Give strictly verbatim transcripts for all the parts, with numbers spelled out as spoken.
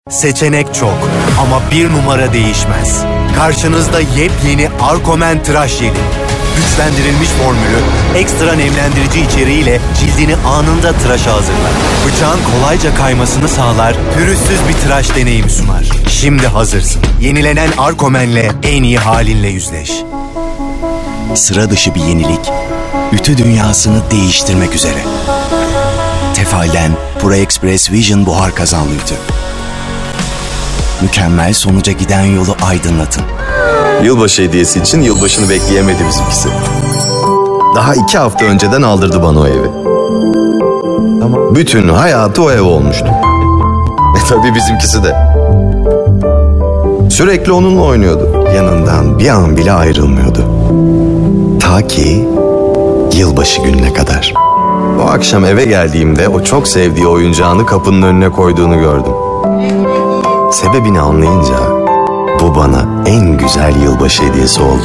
Seçenek çok ama bir numara değişmez. Karşınızda yepyeni Arkomen Tıraş Jeli. Güçlendirilmiş formülü, ekstra nemlendirici içeriğiyle cildini anında tıraşa hazırlar. Bıçağın kolayca kaymasını sağlar, pürüzsüz bir tıraş deneyimi sunar. Şimdi hazırsın. Yenilenen Arkomen'le en iyi halinle yüzleş. Sıra dışı bir yenilik, ütü dünyasını değiştirmek üzere. Tefal'den ProExpress Vision buhar kazanlı ütü. Mükemmel sonuca giden yolu aydınlatın. Yılbaşı hediyesi için yılbaşını bekleyemedi bizimkisi. Daha iki hafta önceden aldırdı bana o evi. Ama bütün hayatı o ev olmuştu. E tabii bizimkisi de. Sürekli onunla oynuyordu. Yanından bir an bile ayrılmıyordu. Ta ki yılbaşı gününe kadar. O akşam eve geldiğimde o çok sevdiği oyuncağını kapının önüne koyduğunu gördüm. Sebebini anlayınca bu bana en güzel yılbaşı hediyesi oldu.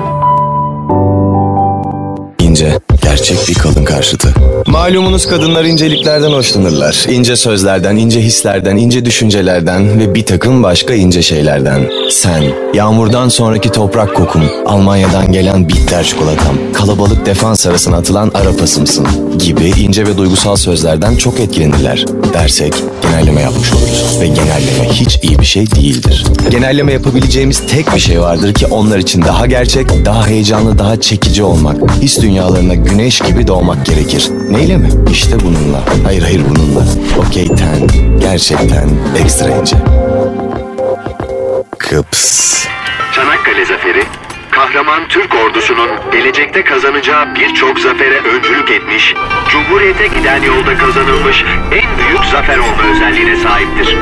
İnce, gerçek bir kadın karşıtı. Malumunuz kadınlar inceliklerden hoşlanırlar. İnce sözlerden, ince hislerden, ince düşüncelerden ve bir takım başka ince şeylerden. Sen, yağmurdan sonraki toprak kokum, Almanya'dan gelen bitter çikolatam, kalabalık defans arasına atılan arapasımsın gibi ince ve duygusal sözlerden çok etkilenirler dersek genelleme yapmış oluruz. Ve genelleme hiç iyi bir şey değildir. Genelleme yapabileceğimiz tek bir şey vardır ki onlar için daha gerçek, daha heyecanlı, daha çekici olmak. His dünyalarına güneş gibi doğmak gerekir. Neyle mi? İşte bununla. Hayır hayır bununla. Okey ten. Gerçekten ekstra ince. Kıps. Çanakkale Zaferi, kahraman Türk ordusunun gelecekte kazanacağı birçok zafere öncülük etmiş, Cumhuriyete giden yolda kazanılmış en büyük zafer olma özelliğine sahiptir.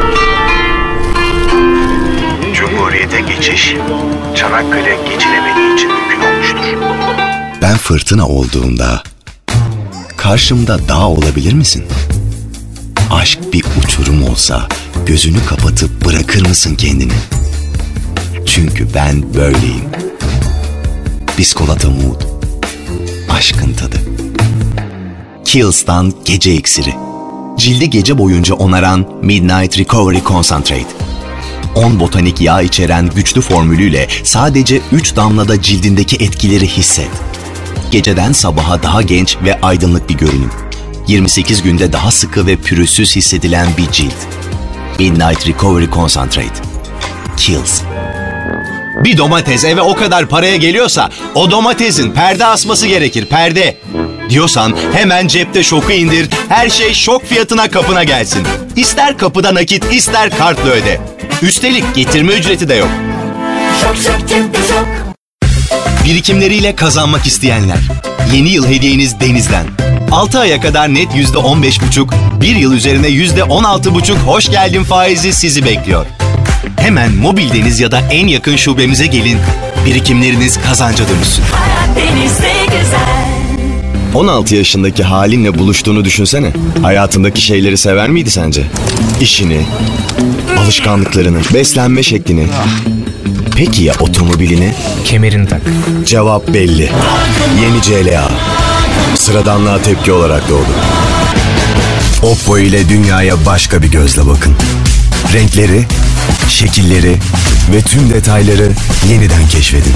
Cumhuriyete geçiş, Çanakkale geçilemediği için mümkün olmuştur. Ben fırtına olduğumda karşımda dağ olabilir misin? Aşk bir uçurum olsa gözünü kapatıp bırakır mısın kendini? Çünkü ben böyleyim. Biskolata Mood. Aşkın tadı. Kiehl's'tan gece iksiri. Cildi gece boyunca onaran Midnight Recovery Concentrate. on botanik yağ içeren güçlü formülüyle sadece üç damlada cildindeki etkileri hisset. Geceden sabaha daha genç ve aydınlık bir görünüm. yirmi sekiz günde daha sıkı ve pürüzsüz hissedilen bir cilt. Midnight Recovery Concentrate. Kiehl's. Bir domates eve o kadar paraya geliyorsa o domatesin perde asması gerekir, perde. Diyorsan hemen cepte Şok'u indir, her şey Şok fiyatına kapına gelsin. İster kapıda nakit, ister kartla öde. Üstelik getirme ücreti de yok. Şok şok cepte şok. Birikimleriyle kazanmak isteyenler. Yeni yıl hediyeniz Deniz'den. altı aya kadar net yüzde on beş buçuk, bir yıl üzerine yüzde on altı buçuk hoş geldin faizi sizi bekliyor. Hemen Mobil Deniz ya da en yakın şubemize gelin. Birikimleriniz kazanca dönüşsün. Hayat denizde güzel. on altı yaşındaki halinle buluştuğunu düşünsene. Hayatındaki şeyleri sever miydi sence? İşini, alışkanlıklarını, beslenme şeklini. Peki ya otomobilini? Kemerini tak. Cevap belli. Yeni C L A. Sıradanlığa tepki olarak doğdu. Oppo ile dünyaya başka bir gözle bakın. Renkleri, şekilleri ve tüm detayları yeniden keşfedin.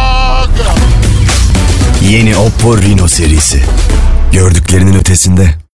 Yeni Oppo Reno serisi. Gördüklerinin ötesinde.